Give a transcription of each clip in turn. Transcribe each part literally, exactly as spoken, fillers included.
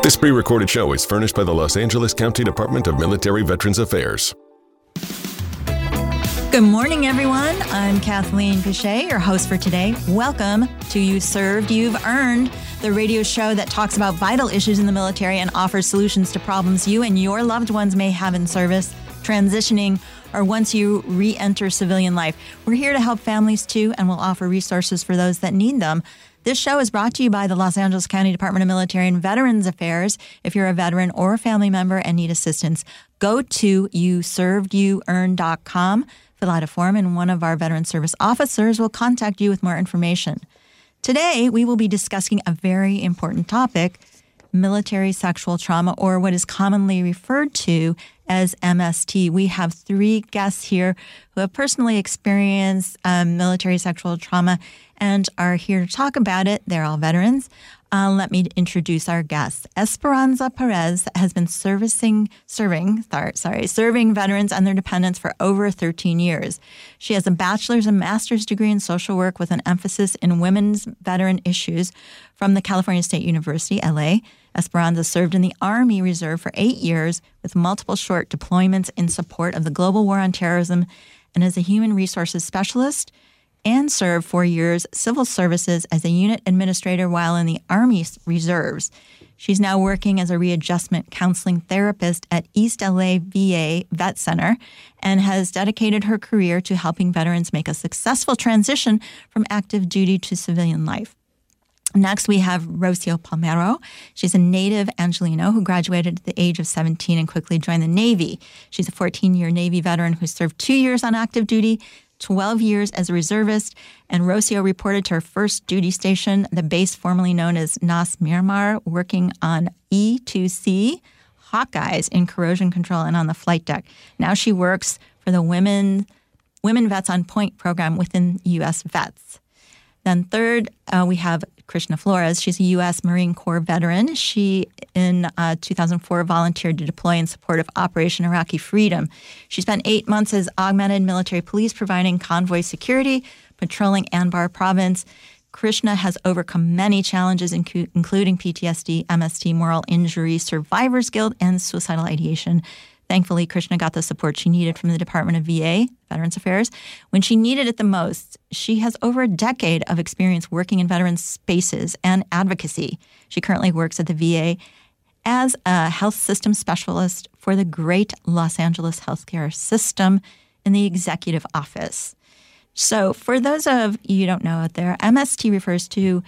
This pre-recorded show is furnished by the Los Angeles County Department of Military Veterans Affairs. Good morning, everyone. I'm Kathleen Pichet, your host for today. Welcome to You've Served, You've Earned, the radio show that talks about vital issues in the military and offers solutions to problems you and your loved ones may have in service, transitioning, or once you re-enter civilian life. We're here to help families too, and we'll offer resources for those that need them. This show is brought to you by the Los Angeles County Department of Military and Veterans Affairs. If you're a veteran or a family member and need assistance, go to you served you earned dot com, fill out a form, and one of our veteran service officers will contact you with more information. Today, we will be discussing a very important topic, military sexual trauma, or what is commonly referred to as M S T. We have three guests here who have personally experienced um, military sexual trauma and are here to talk about it. They're all veterans. Uh, let me introduce our guests. Esperanza Perez has been servicing, serving, sorry, serving veterans and their dependents for over thirteen years. She has a bachelor's and master's degree in social work with an emphasis in women's veteran issues from the California State University, L A. Esperanza served in the Army Reserve for eight years with multiple short deployments in support of the global war on terrorism and as a human resources specialist, and served four years civil services as a unit administrator while in the Army Reserves. She's now working as a readjustment counseling therapist at East L A V A Vet Center and has dedicated her career to helping veterans make a successful transition from active duty to civilian life. Next, we have Rocio Palmero. She's a native Angelino who graduated at the age of seventeen and quickly joined the Navy. She's a fourteen-year Navy veteran who served two years on active duty, twelve years as a reservist, and Rocio reported to her first duty station, the base formerly known as Nas Miramar, working on E two C Hawkeyes in corrosion control and on the flight deck. Now she works for the Women, Women Vets on Point program within U S Vets. Then third, uh, we have Krishna Flores. She's a U S Marine Corps veteran. She, in uh, two thousand four, volunteered to deploy in support of Operation Iraqi Freedom. She spent eight months as augmented military police providing convoy security, patrolling Anbar province. Krishna has overcome many challenges, incu- including P T S D, M S T, moral injury, survivor's guilt, and suicidal ideation. Thankfully, Krishna got the support she needed from the Department of V A, Veterans Affairs, when she needed it the most. She has over a decade of experience working in veteran spaces and advocacy. She currently works at the V A as a health system specialist for the great Los Angeles healthcare system in the executive office. So for those of you who don't know out there, M S T refers to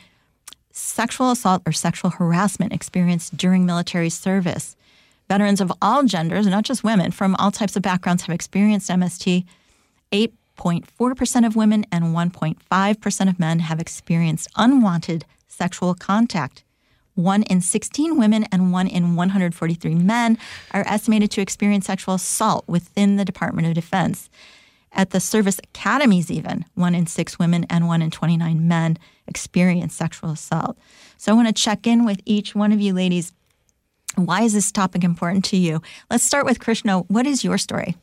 sexual assault or sexual harassment experienced during military service. Veterans of all genders, not just women, from all types of backgrounds have experienced M S T. eight point four percent of women and one point five percent of men have experienced unwanted sexual contact. one in sixteen women and one in one hundred forty-three men are estimated to experience sexual assault within the Department of Defense. At the service academies even, one in six women and one in twenty-nine men experience sexual assault. So I want to check in with each one of you ladies. Why is this topic important to you? Let's start with Krishna. What is your story?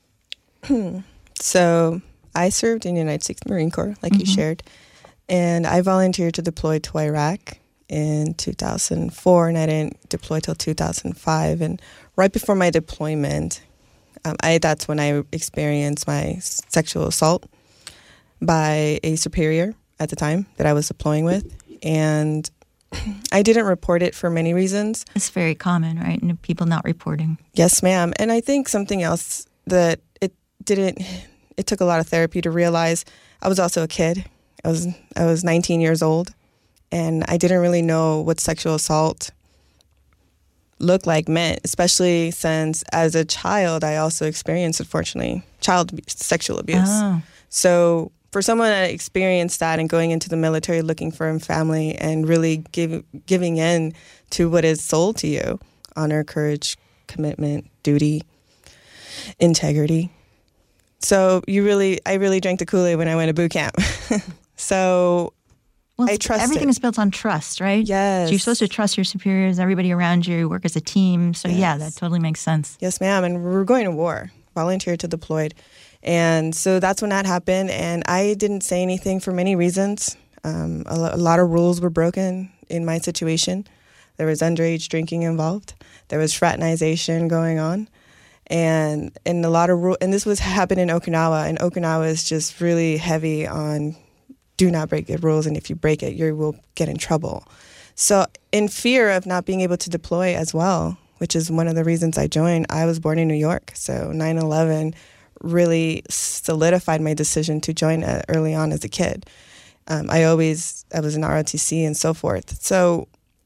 So I served in the United States Marine Corps, like mm-hmm. you shared, and I volunteered to deploy to Iraq in two thousand four, and I didn't deploy till two thousand five. And right before my deployment, um, I that's when I experienced my sexual assault by a superior at the time that I was deploying with, and I didn't report it for many reasons. It's very common, right? And people not reporting. Yes, ma'am. And I think something else that it didn't, it took a lot of therapy to realize I was also a kid. I was I was nineteen years old, and I didn't really know what sexual assault looked like, meant, especially since as a child, I also experienced, unfortunately, child abuse, sexual abuse. Oh. So for someone that experienced that and going into the military looking for a family and really give, giving in to what is sold to you, honor, courage, commitment, duty, integrity. So you really, I really drank the Kool-Aid when I went to boot camp. So well, I trust everything it. is built on trust, right? Yes. So you're supposed to trust your superiors, everybody around you, work as a team. So yes. yeah, that totally makes sense. Yes, ma'am. And we were going to war, volunteered to deployed. And so that's when that happened. And I didn't say anything for many reasons. Um, a, a lot of rules were broken in my situation There was underage drinking involved. There was fraternization going on. And and a lot of rule, and this was happening in Okinawa, and Okinawa is just really heavy on do not break the rules, and if you break it, you will get in trouble. So in fear of not being able to deploy as well, which is one of the reasons I joined, I was born in New York, so nine eleven really solidified my decision to join early on as a kid. Um, I always, I was in R O T C and so forth. So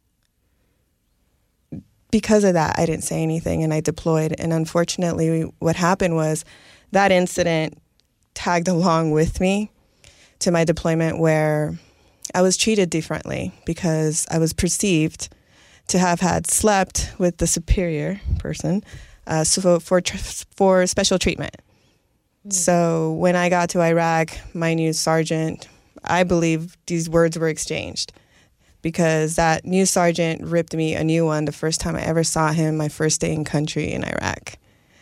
because of that, I didn't say anything and I deployed. And unfortunately, what happened was that incident tagged along with me to my deployment, where I was treated differently because I was perceived to have had slept with the superior person uh, so for, for special treatment. Mm. So when I got to Iraq, my new sergeant, I believe these words were exchanged, because that new sergeant ripped me a new one the first time I ever saw him, my first day in country in Iraq.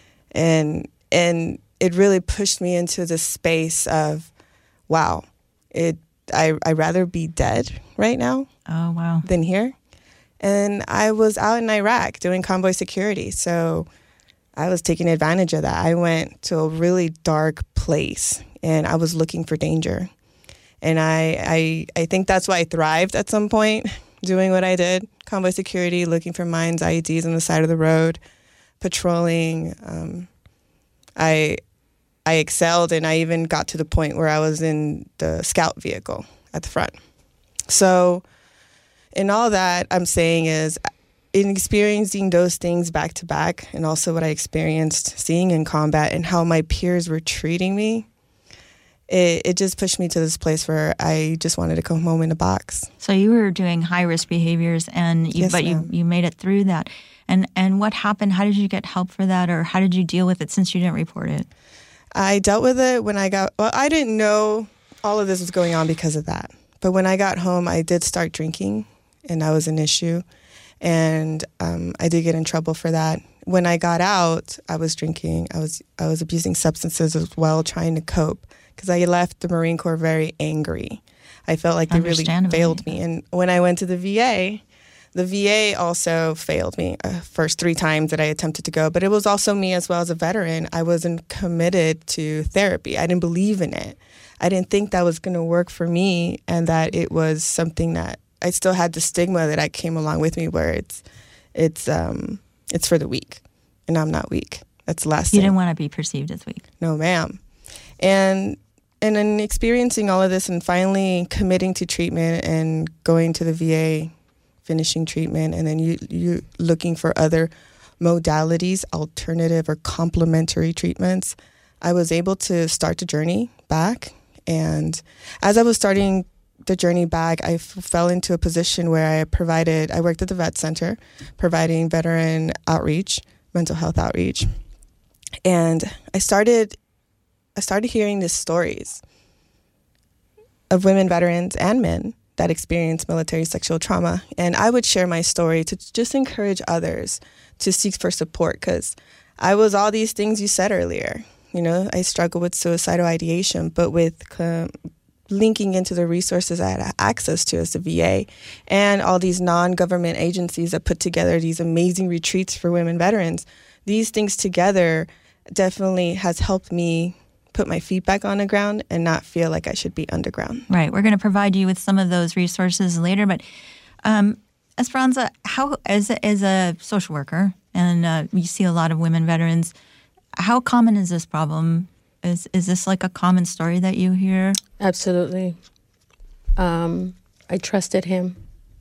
And and it really pushed me into this space of, wow, it I, I'd rather be dead right now oh, wow. than here. And I was out in Iraq doing convoy security, so I was taking advantage of that. I went to a really dark place, and I was looking for danger. And I, I I think that's why I thrived at some point, doing what I did. Convoy security, looking for mines, I E Ds on the side of the road, patrolling. Um, I I excelled, and I even got to the point where I was in the scout vehicle at the front. So in all that I'm saying is, in experiencing those things back to back, and also what I experienced seeing in combat and how my peers were treating me, It, it just pushed me to this place where I just wanted to come home in a box. So you were doing high risk behaviors, and you, yes, but ma'am. you you made it through that. And and what happened? How did you get help for that, or how did you deal with it since you didn't report it? I dealt with it when I got. Well, I didn't know all of this was going on because of that. But when I got home, I did start drinking, and that was an issue, and um, I did get in trouble for that. When I got out, I was drinking. I was I was abusing substances as well, trying to cope. Because I left the Marine Corps very angry. I felt like they really failed me. And when I went to the V A, the V A also failed me uh, first three times that I attempted to go. But it was also me as well as a veteran. I wasn't committed to therapy. I didn't believe in it. I didn't think that was going to work for me, and that it was something that I still had the stigma that I came along with me, where it's it's um it's for the weak, and I'm not weak. That's the last thing. You didn't want to be perceived as weak. No, ma'am. And and in experiencing all of this and finally committing to treatment and going to the V A, finishing treatment, and then you you looking for other modalities, alternative or complementary treatments, I was able to start the journey back. And as I was starting the journey back, I f- fell into a position where I provided, I worked at the vet center, providing veteran outreach, mental health outreach. And I started I started hearing these stories of women veterans and men that experience military sexual trauma. And I would share my story to just encourage others to seek for support, because I was all these things you said earlier. You know, I struggle with suicidal ideation, but with um, linking into the resources I had access to as the V A and all these non-government agencies that put together these amazing retreats for women veterans, these things together definitely has helped me put my feet back on the ground and not feel like I should be underground. Right. We're going to provide you with some of those resources later. But um, Esperanza, how as a, as a social worker, and uh, you see a lot of women veterans, how common is this problem? Is is this like a common story that you hear? Absolutely. Um, I trusted him.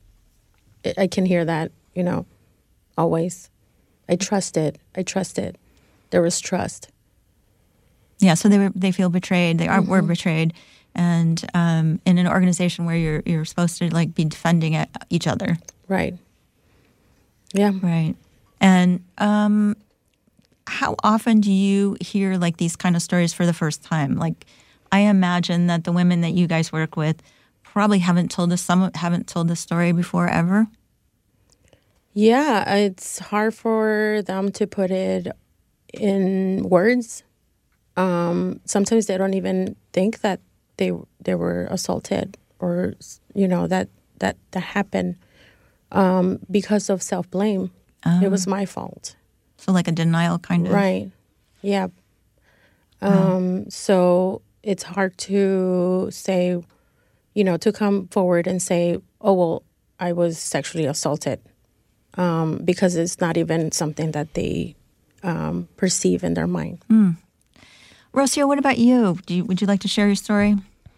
I can hear that, you know, always. I trusted. I trusted. There was trust. Yeah, so they were they feel betrayed. They are mm-hmm. were betrayed, and um, in an organization where you're you're supposed to like be defending each other. Right. Yeah. Right. And um, how often do you hear like these kind of stories for the first time? Like, I imagine that the women that you guys work with probably haven't told us some haven't told this story before ever. Yeah, it's hard for them to put it in words. Um, sometimes they don't even think that they they were assaulted, or you know that that that happened. um, because of self-blame. Oh. It was my fault. So like a denial kind of. Right. Yeah. Um, oh. So it's hard to say, you know, to come forward and say, oh, well, I was sexually assaulted, um, because it's not even something that they um, perceive in their mind. Mm. Rocio, what about you? Do you? Would you like to share your story?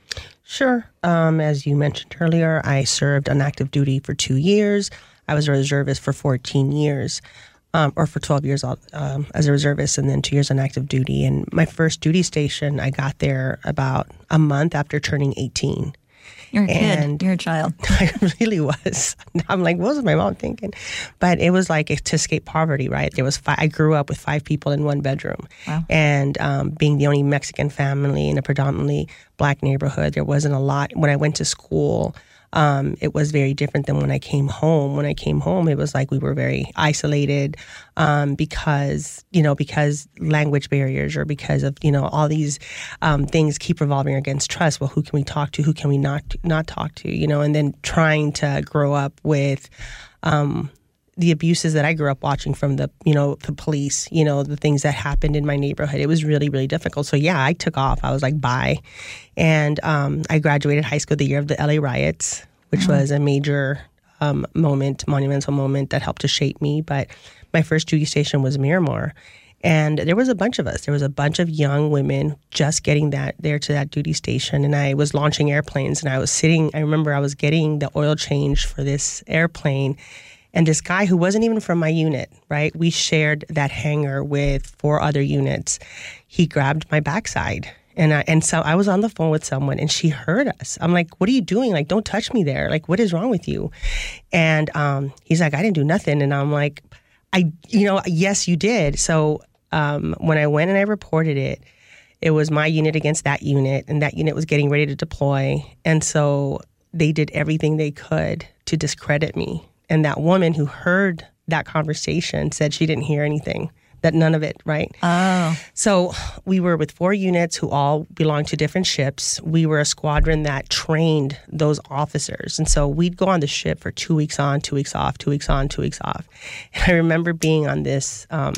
Sure. Um, as you mentioned earlier, I served on active duty for two years. I was a reservist for fourteen years, um, or for twelve years um, as a reservist, and then two years on active duty. And my first duty station, I got there about a month after turning eighteen. You're a and kid. You're a child. I really was. I'm like, what was my mom thinking? But it was like to escape poverty, right? There was five, I grew up with five people in one bedroom. Wow. And um, being the only Mexican family in a predominantly black neighborhood, there wasn't a lot. When I went to school, Um, it was very different than when I came home. When I came home, it was like we were very isolated um, because, you know, because language barriers or because of, you know, all these um, things keep revolving against trust. Well, who can we talk to? Who can we not not talk to? You know, and then trying to grow up with um, the abuses that I grew up watching from the, you know, the police, you know, the things that happened in my neighborhood. It was really, really difficult. So, yeah, I took off. I was like, bye. And um, I graduated high school the year of the L A riots, which mm-hmm. was a major um, moment, monumental moment that helped to shape me. But my first duty station was Miramar. And there was a bunch of us. There was a bunch of young women just getting that there to that duty station. And I was launching airplanes. And I was sitting, I remember I was getting the oil change for this airplane. And this guy who wasn't even from my unit, right? We shared that hangar with four other units. He grabbed my backside. And I, and so I was on the phone with someone and she heard us. I'm like, what are you doing? Like, don't touch me there. Like, what is wrong with you? And um, he's like, I didn't do nothing. And I'm like, I, you know, yes, you did. So um, when I went and I reported it, it was my unit against that unit. And that unit was getting ready to deploy. And so they did everything they could to discredit me. And that woman who heard that conversation said she didn't hear anything, that none of it, right? Oh. So we were with four units who all belonged to different ships. We were a squadron that trained those officers. And so we'd go on the ship for two weeks on, two weeks off, two weeks on, two weeks off. And I remember being on this, um,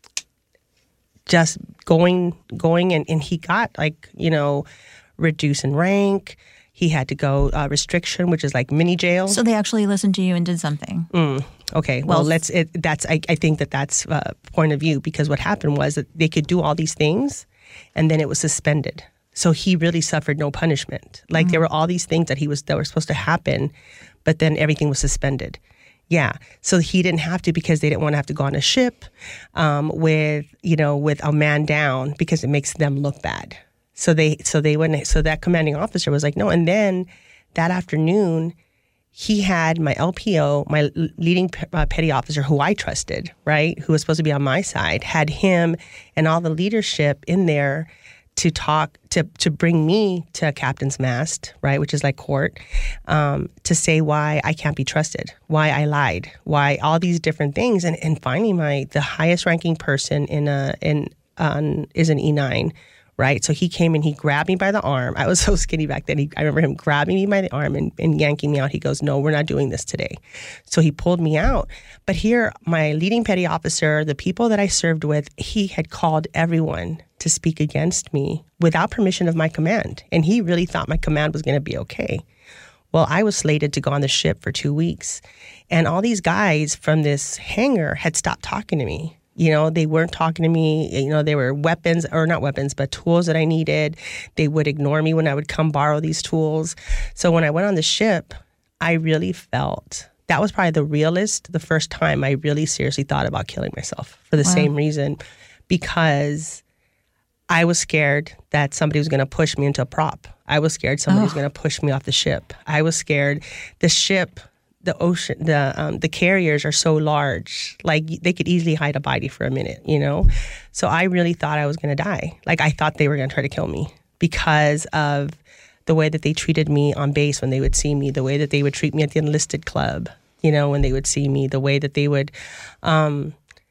just going, going, and, and he got like, you know, reduced in rank. He had to go uh, restriction, which is like mini jail. So they actually listened to you and did something. Mm, okay. Well, well let's. It, that's. I, I think that that's a uh, point of view because what happened was that they could do all these things, and then it was suspended. So he really suffered no punishment. Like mm. there were all these things that he was that were supposed to happen, but then everything was suspended. Yeah. So he didn't have to because they didn't want to have to go on a ship um, with you know with a man down because it makes them look bad. So they, so they wouldn't, so that commanding officer was like, no. And then that afternoon, he had my L P O, my leading uh, petty officer, who I trusted, right, who was supposed to be on my side, had him and all the leadership in there to talk, to to bring me to a captain's mast, right, which is like court, um, to say why I can't be trusted, why I lied, why all these different things. And, and finally, my the highest ranking person in a in um, is an E nine. Right. So he came and he grabbed me by the arm. I was so skinny back then. He, I remember him grabbing me by the arm and, and yanking me out. He goes, no, we're not doing this today. So he pulled me out. But here, my leading petty officer, the people that I served with, he had called everyone to speak against me without permission of my command. And he really thought my command was going to be okay. Well, I was slated to go on the ship for two weeks. And all these guys from this hangar had stopped talking to me. You know, they weren't talking to me. You know, they were weapons, or not weapons, but tools that I needed. They would ignore me when I would come borrow these tools. So when I went on the ship, I really felt, that was probably the realest, the first time I really seriously thought about killing myself for the wow. same reason. Because I was scared that somebody was going to push me into a prop. I was scared somebody oh. was going to push me off the ship. I was scared the ship... The ocean, the um, the carriers are so large, like they could easily hide a body for a minute, you know? So I really thought I was going to die. Like I thought they were going to try to kill me because of the way that they treated me on base when they would see me, the way that they would treat me at the enlisted club, you know, when they would see me, the way that they would, um,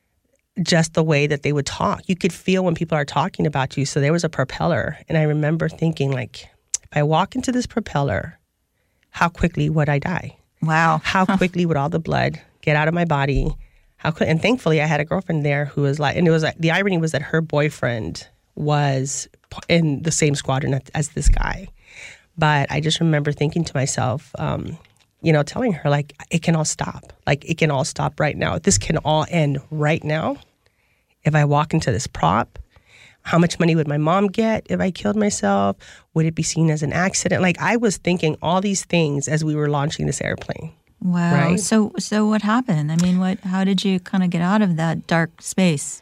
just the way that they would talk. You could feel when people are talking about you. So there was a propeller. And I remember thinking like, if I walk into this propeller, how quickly would I die? Wow. How quickly would all the blood get out of my body? How quick? And thankfully, I had a girlfriend there who was like, and it was like, the irony was that her boyfriend was in the same squadron as this guy. But I just remember thinking to myself, um, you know, telling her, like, it can all stop. Like, it can all stop right now. This can all end right now. If I walk into this prop, how much money would my mom get if I killed myself? Would it be seen as an accident? Like, I was thinking all these things as we were launching this airplane. Wow. Right? So, so what happened? I mean, what? How did you kind of get out of that dark space?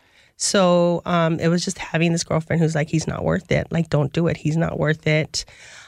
So um, it was just having this girlfriend who's like, he's not worth it. Like, don't do it. He's not worth it.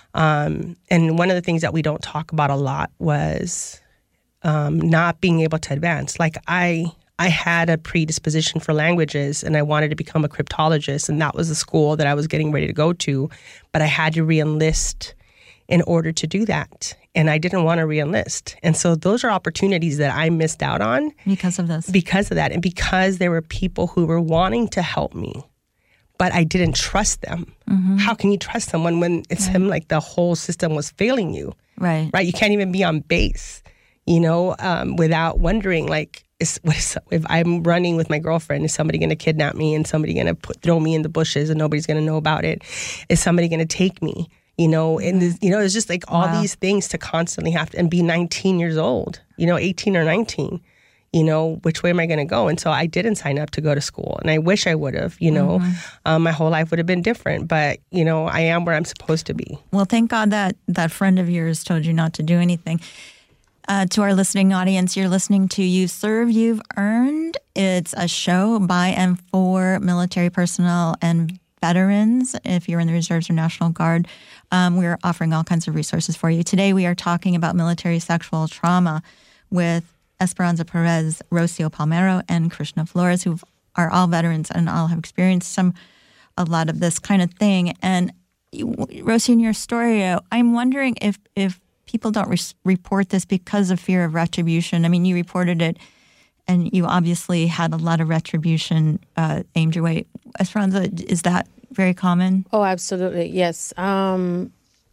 Um, and one of the things that we don't talk about a lot was um, not being able to advance. Like, I I had a predisposition for languages, and I wanted to become a cryptologist, and that was the school that I was getting ready to go to. But I had to re-enlist in order to do that. And I didn't want to re-enlist. And so those are opportunities that I missed out on. Because of this? Because of that. And because there were people who were wanting to help me, but I didn't trust them. Mm-hmm. How can you trust someone when it's right. him, like the whole system was failing you? Right. Right? You can't even be on base, you know, um, without wondering, like, is, what is, if I'm running with my girlfriend, is somebody going to kidnap me and somebody going to throw me in the bushes and nobody's going to know about it? Is somebody going to take me? You know, and this, you know, it's just like all wow. these things to constantly have to, and be nineteen years old, you know, eighteen or nineteen, you know, which way am I going to go? And so I didn't sign up to go to school, and I wish I would have, you know, mm-hmm. um, my whole life would have been different, but, you know, I am where I'm supposed to be. Well, thank God that that friend of yours told you not to do anything. Uh, to our listening audience, you're listening to You've Served, You've Earned. It's a show by and for military personnel and veterans. If you're in the Reserves or National Guard, um, we're offering all kinds of resources for you. Today, we are talking about military sexual trauma with Esperanza Perez, Rocio Palmero, and Krishna Flores, who are all veterans and all have experienced some, a lot of this kind of thing. And Rocio, in your story, I'm wondering if if people don't re- report this because of fear of retribution. I mean, you reported it, and you obviously had a lot of retribution uh, aimed your way. Esperanza, is that very common? Oh, absolutely, yes. Um,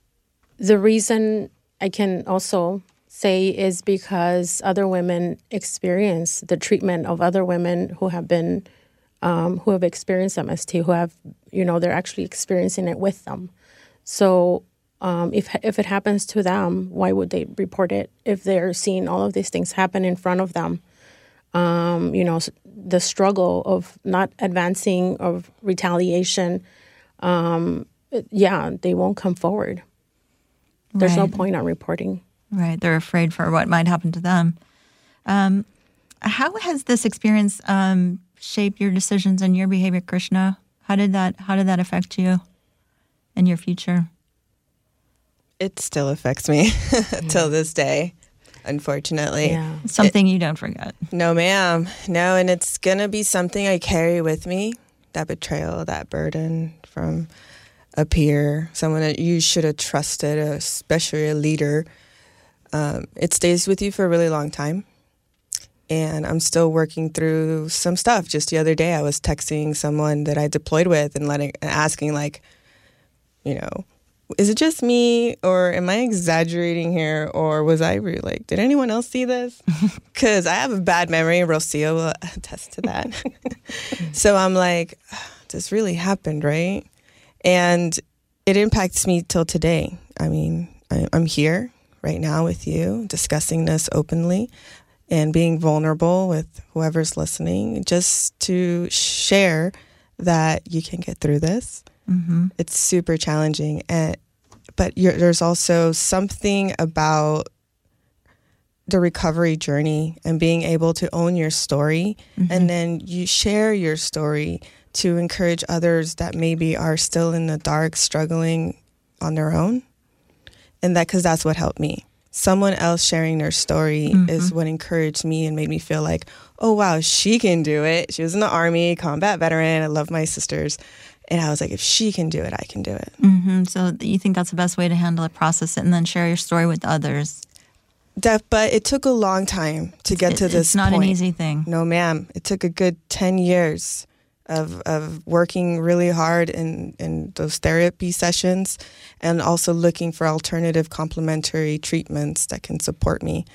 the reason I can also say is because other women experience the treatment of other women who have been, um, who have experienced M S T, who have, you know, they're actually experiencing it with them. So um, if if it happens to them, why would they report it if they're seeing all of these things happen in front of them? Um, you know, the struggle of not advancing, of retaliation, um, yeah, they won't come forward. There's right. no point on reporting. Right. They're afraid for what might happen to them. Um, how has this experience um, shaped your decisions and your behavior, Krishna? How did that How did that affect you and your future? It still affects me till this day, unfortunately. Yeah. Something it, you don't forget. No, ma'am. No, and it's going to be something I carry with me, that betrayal, that burden from a peer, someone that you should have trusted, especially a leader. Um, it stays with you for a really long time. And I'm still working through some stuff. Just the other day, I was texting someone that I deployed with and letting, asking, like, you know, is it just me, or am I exaggerating here, or was I really, like, did anyone else see this? Because I have a bad memory. Rocio will attest to that. So I'm like, this really happened, right? And it impacts me till today. I mean, I, I'm here right now with you, discussing this openly and being vulnerable with whoever's listening, just to share that you can get through this. Mm-hmm. It's super challenging, and but you're, there's also something about the recovery journey and being able to own your story, mm-hmm. and then you share your story to encourage others that maybe are still in the dark, struggling on their own. And that, because that's what helped me. Someone else sharing their story mm-hmm. is what encouraged me and made me feel like, oh, wow, she can do it. She was in the Army, combat veteran. I love my sisters. And I was like, if she can do it, I can do it. Mm-hmm. So you think that's the best way to handle it, process it, and then share your story with others? That, but it took a long time to get it, to this It's not point. An easy thing. No, ma'am. It took a good ten years of of working really hard in, in those therapy sessions, and also looking for alternative complementary treatments that can support me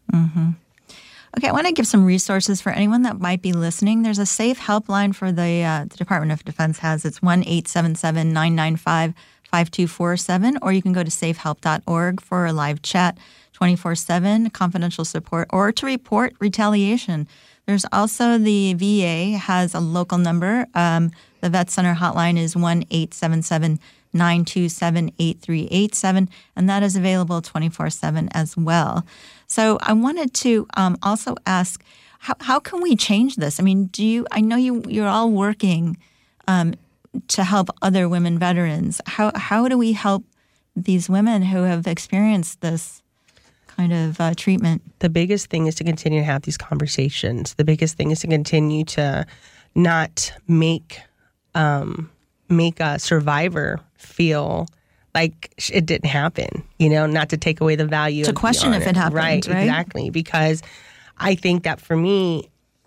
Mm-hmm. Okay, I want to give some resources for anyone that might be listening. There's a safe helpline for the, uh, the Department of Defense has. It's one eight seven seven, nine nine five, five two four seven, or you can go to safe help dot org for a live chat twenty-four seven, confidential support, or to report retaliation. There's also the V A has a local number. Um, the Vet Center hotline is one eight seven seven, nine two seven, eight three eight seven, and that is available twenty-four seven as well. So I wanted to um, also ask, how, how can we change this? I mean, do you? I know you you're all working um, to help other women veterans. How how do we help these women who have experienced this kind of uh, treatment? The biggest thing is to continue to have these conversations. The biggest thing is to continue to not make um, make a survivor feel like it didn't happen, you know, not to take away the value. To question if it happened, right? Right, exactly. Because I think that for me,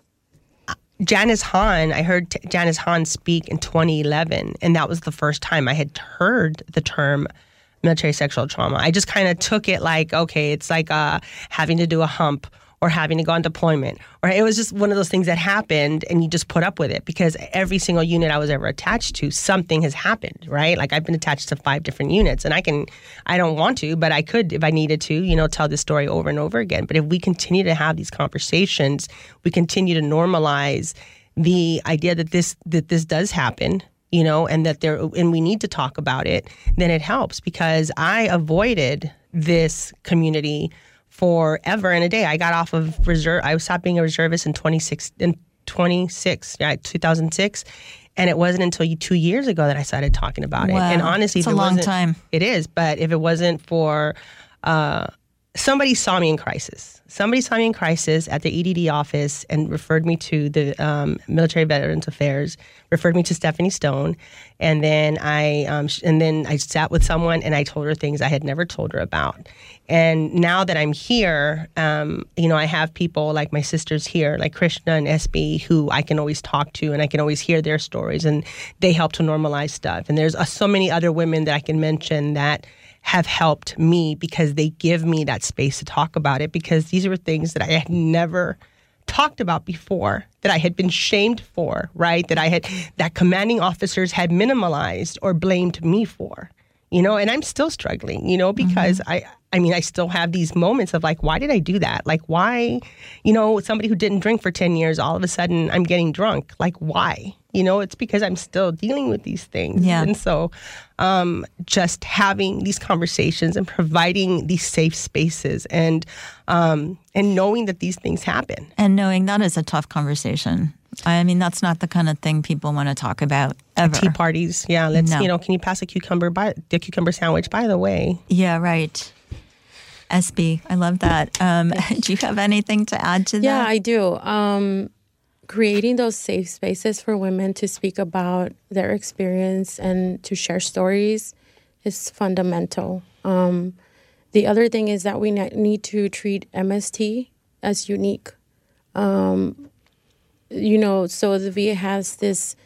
Janice Hahn, I heard T- Janice Hahn speak in twenty eleven, and that was the first time I had heard the term military sexual trauma. I just kind of took it like, okay, it's like uh, having to do a hump or having to go on deployment. Or it was just one of those things that happened and you just put up with it because every single unit I was ever attached to, something has happened, right? Like I've been attached to five different units and I can, I don't want to, but I could if I needed to, you know, tell this story over and over again. But if we continue to have these conversations, we continue to normalize the idea that this, that this does happen, you know, and that there, and we need to talk about it, then it helps because I avoided this community forever and a day. I got off of reserve. I stopped being a reservist in twenty-six, in twenty-six, yeah, two thousand six. And it wasn't until two years ago that I started talking about wow. it. And honestly, it's if a it long wasn't, time. It is. But if it wasn't for, uh, somebody saw me in crisis. Somebody saw me in crisis at the E D D office and referred me to the um, Military Veterans Affairs, referred me to Stephanie Stone. And then I um, sh- and then I sat with someone and I told her things I had never told her about. And now that I'm here, um, you know, I have people like my sisters here, like Krishna and S B, who I can always talk to and I can always hear their stories and they help to normalize stuff. And there's uh, so many other women that I can mention that have helped me because they give me that space to talk about it because these were things that I had never talked about before, that I had been shamed for, right? That I had, that commanding officers had minimalized or blamed me for, you know, and I'm still struggling, you know, because mm-hmm. I, I mean, I still have these moments of like, why did I do that? Like, why, you know, somebody who didn't drink for ten years, all of a sudden I'm getting drunk. Like, why? You know, it's because I'm still dealing with these things. Yeah. And so um, just having these conversations and providing these safe spaces and um, and knowing that these things happen. And knowing that is a tough conversation. I mean, that's not the kind of thing people want to talk about ever. Tea parties. Yeah. Let's, no. you know, can you pass a cucumber, by, the cucumber sandwich, by the way? Yeah, right. S B, I love that. Um, do you have anything to add to that? Yeah, I do. Um, creating those safe spaces for women to speak about their experience and to share stories is fundamental. Um, the other thing is that we ne- need to treat M S T as unique. Um, you know, so the V A has this,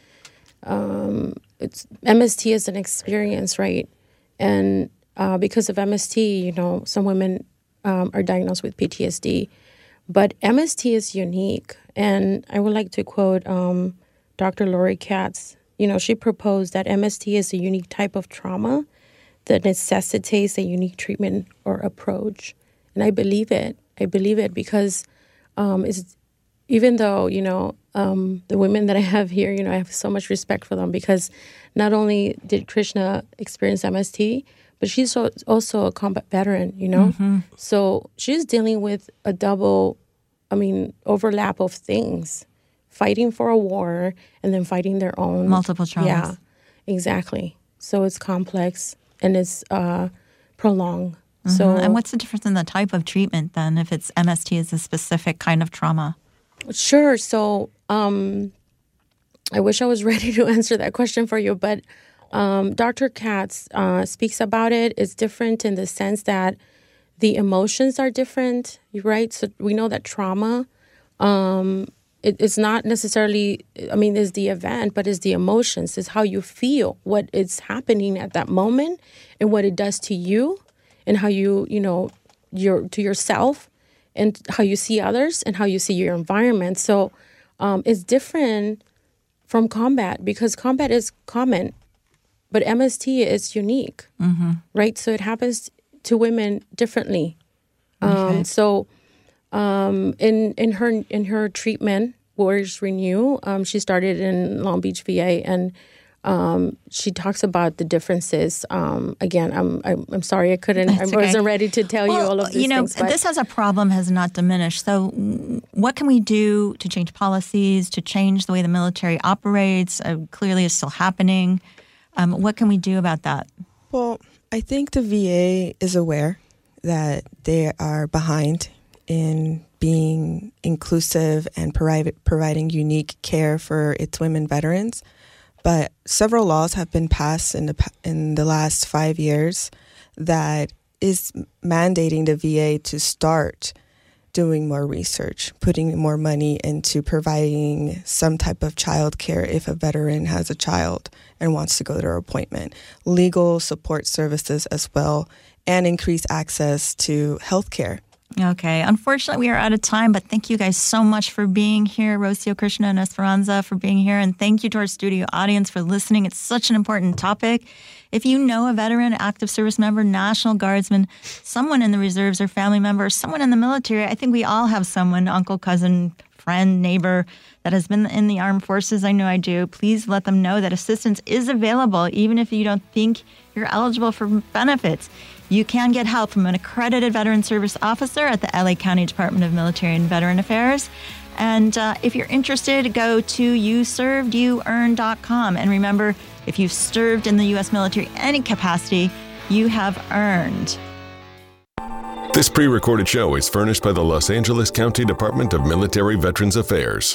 um, it's, M S T is an experience, right? And uh, because of M S T, you know, some women um, are diagnosed with P T S D. But M S T is unique. And I would like to quote um, Doctor Lori Katz. You know, she proposed that M S T is a unique type of trauma that necessitates a unique treatment or approach. And I believe it. I believe it because um, it's, even though, you know, um, the women that I have here, you know, I have so much respect for them because not only did Krishna experience M S T, but she's also a combat veteran, you know? Mm-hmm. So she's dealing with a double, I mean, overlap of things. Fighting for a war and then fighting their own. Multiple traumas. Yeah, exactly. So it's complex and it's uh, prolonged. Mm-hmm. So, and what's the difference in the type of treatment then if it's M S T is a specific kind of trauma? Sure. So um, I wish I was ready to answer that question for you, but Um, Doctor Katz uh, speaks about it. It's different in the sense that the emotions are different, right? So we know that trauma, um, it, it's not necessarily, I mean, it's the event, but it's the emotions. It's how you feel, what is happening at that moment and what it does to you and how you, you know, your to yourself and how you see others and how you see your environment. So um, it's different from combat because combat is common, but M S T is unique, mm-hmm. right? So it happens to women differently. Okay. Um, so um, in in her in her treatment, Warriors Renew, um, she started in Long Beach, V A, and um, she talks about the differences. Um, again, I'm, I'm I'm sorry I couldn't. That's I wasn't okay. ready to tell well, you all of these you know, things. But this as a problem has not diminished. So, what can we do to change policies, to change the way the military operates? Uh, clearly, it's still happening. Um, what can we do about that? Well, I think the V A is aware that they are behind in being inclusive and provide, providing unique care for its women veterans. But several laws have been passed in the in the last five years that is mandating the V A to start doing more research, putting more money into providing some type of child care if a veteran has a child and wants to go to their appointment, legal support services as well, and increase access to health care. Okay. Unfortunately, we are out of time, but thank you guys so much for being here. Rocio, Krishna, and Esperanza for being here. And thank you to our studio audience for listening. It's such an important topic. If you know a veteran, active service member, National Guardsman, someone in the reserves or family member, someone in the military, I think we all have someone, uncle, cousin, friend, neighbor that has been in the armed forces. I know I do. Please let them know that assistance is available, even if you don't think you're eligible for benefits. You can get help from an accredited veteran service officer at the L A County Department of Military and Veteran Affairs. And uh, if you're interested, go to you served you earn dot com. And remember, if you've served in the U S military any capacity, you have earned. This pre-recorded show is furnished by the Los Angeles County Department of Military Veterans Affairs.